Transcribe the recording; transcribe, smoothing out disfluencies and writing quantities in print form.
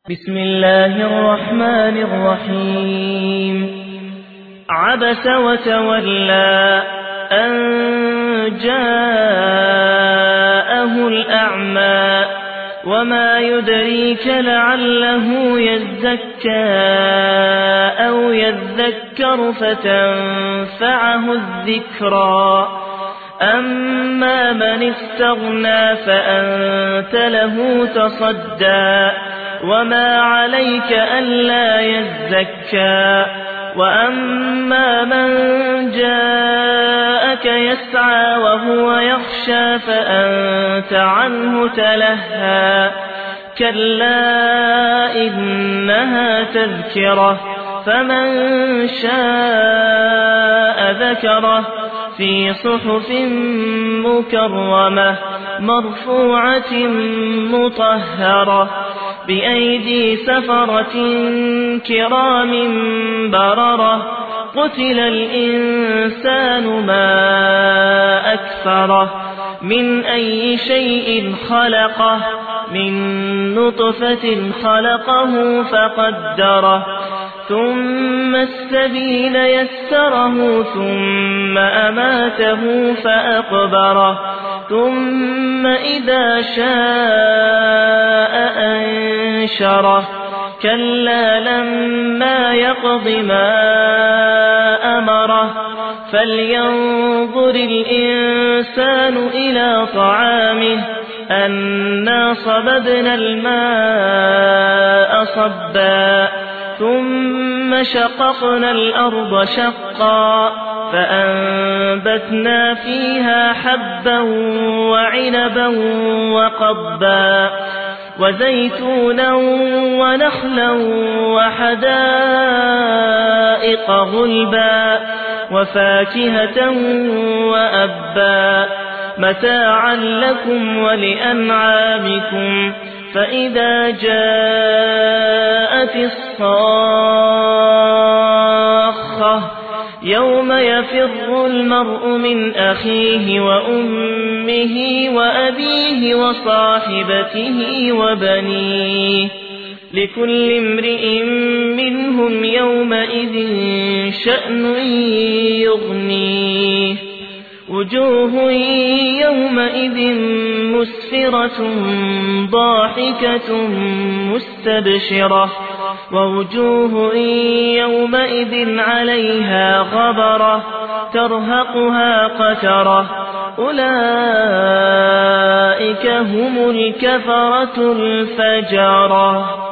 بسم الله الرحمن الرحيم عبس وتولى أن جاءه الأعمى وما يدريك لعله يزكى أو يذكر فتنفعه الذكرى أما من استغنى فأنت له تصدى وما عليك ألا يزكى وأما من جاءك يسعى وهو يخشى فأنت عنه تلهى كلا إنها تذكرة فمن شاء ذكره في صحف مكرمة مرفوعة مطهرة بأيدي سفرة كرام بررة قتل الإنسان ما أكفره من أي شيء خلقه من نطفة خلقه فقدره ثم السبيل يسره ثم أماته فأقبره ثم إذا شاء أنشره كلا لما يقض ما أمره فلينظر الإنسان إلى طعامه أنا صببنا الماء صبا ثم شققنا الأرض شقا فأنبتنا فيها حبا وعنبا وقضبا وزيتونا ونخلا وحدائق غلبا وفاكهة وأبا متاعا لكم ولأنعامكم فإذا جاءت الصاخة يوم يفر المرء من أخيه وأمه وأبيه وصاحبته وبنيه لكل امرئ منهم يومئذ شأن يغنيه وجوه يومئذ مسفرة ضاحكة مستبشرة ووجوه يومئذ عليها غبرة ترهقها قترة أولئك هم الكفرة الفجرة.